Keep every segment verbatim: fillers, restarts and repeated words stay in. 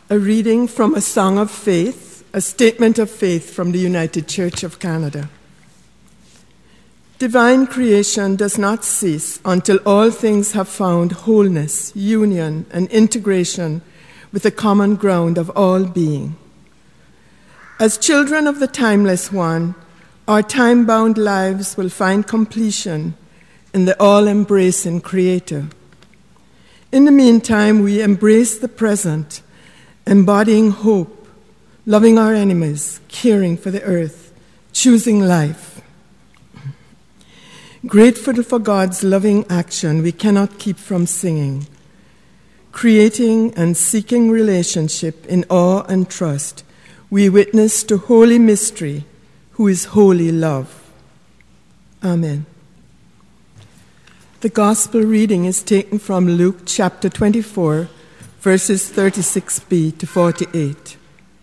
A reading from a Song of Faith, a statement of faith from the United Church of Canada. Divine creation does not cease until all things have found wholeness, union, and integration with the common ground of all being. As children of the Timeless One, our time-bound lives will find completion in the all-embracing Creator. In the meantime, we embrace the present, embodying hope, loving our enemies, caring for the earth, choosing life. Grateful for God's loving action, we cannot keep from singing, creating and seeking relationship in awe and trust. We witness to holy mystery, who is holy love. Amen. The gospel reading is taken from Luke chapter twenty-four, verses thirty-six b to forty-eight.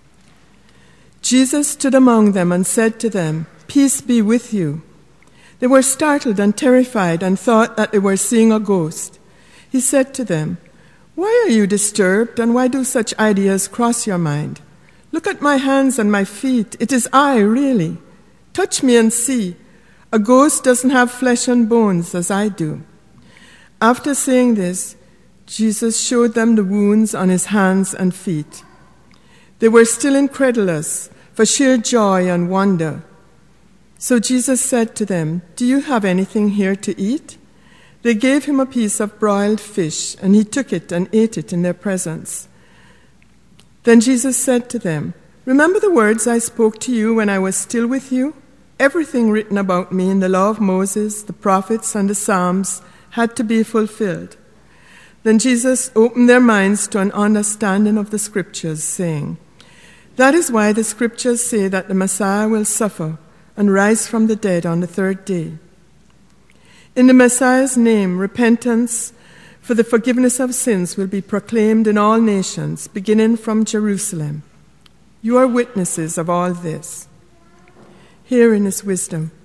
Jesus stood among them and said to them, "Peace be with you." They were startled and terrified and thought that they were seeing a ghost. He said to them, "Why are you disturbed, and why do such ideas cross your mind? Look at my hands and my feet. It is I, really. Touch me and see. A ghost doesn't have flesh and bones as I do." After saying this, Jesus showed them the wounds on his hands and feet. They were still incredulous for sheer joy and wonder. So Jesus said to them, "Do you have anything here to eat?" They gave him a piece of broiled fish, and he took it and ate it in their presence. Then Jesus said to them, "Remember the words I spoke to you when I was still with you? Everything written about me in the law of Moses, the prophets, and the Psalms had to be fulfilled." Then Jesus opened their minds to an understanding of the Scriptures, saying, "That is why the Scriptures say that the Messiah will suffer and rise from the dead on the third day. In the Messiah's name, repentance for the forgiveness of sins will be proclaimed in all nations, beginning from Jerusalem. You are witnesses of all this." Herein is wisdom.